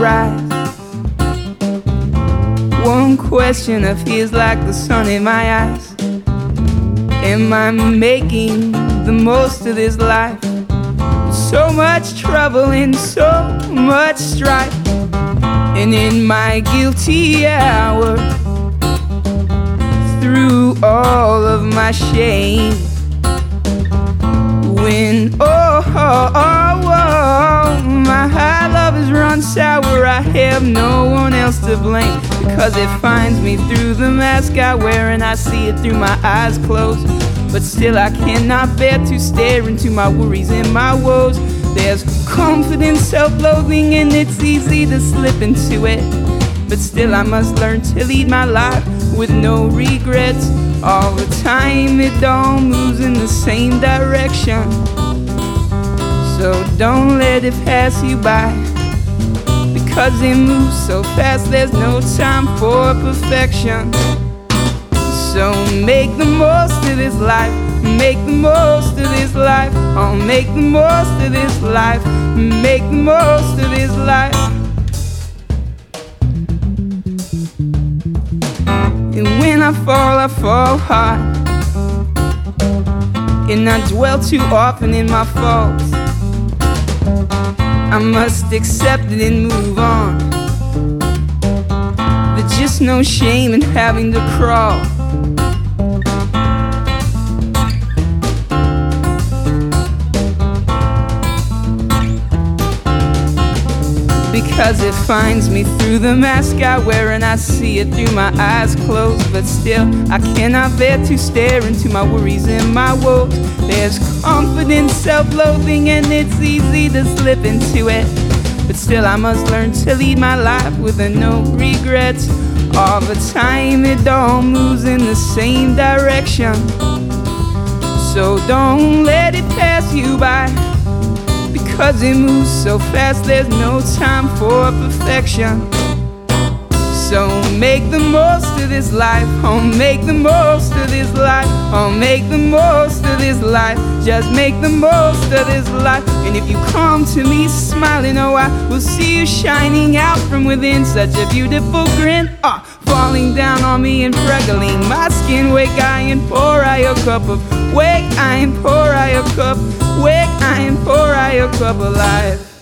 rise. One question that feels like the sun in my eyes. Am I making the most of this life? So much trouble and so much strife. And in my guilty hour, through all of my shame, when my high love has run sour, I have no one else to blame, because it finds me through the mask I wear, and I see it through my eyes closed. But still I cannot bear to stare into my worries and my woes. There's confidence, self-loathing, and it's easy to slip into it. But still I must learn to lead my life with no regrets. All the time it all moves in the same direction. So don't let it pass you by, because it moves so fast there's no time for perfection. So make the most of this life, make the most of this life. Oh, make the most of this life, make the most of this life. And when I fall hard, and I dwell too often in my faults. I must accept it and move on. There's just no shame in having to crawl. Because it finds me through the mask I wear, and I see it through my eyes closed. But still I cannot bear to stare into my worries and my woes. There's confidence, self-loathing, and it's easy to slip into it. But still I must learn to lead my life with no regrets. All the time it all moves in the same direction. So don't let it pass you by, because it moves so fast there's no time for perfection. So make the most of this life, oh make the most of this life, oh make the most of this life. Just make the most of this life. And if you come to me smiling, oh I will see you shining out from within. Such a beautiful grin, falling down on me and freckling my skin. Wake I and pour I a cup of, wake I and pour I a cup, wake I and pour I a cup of life.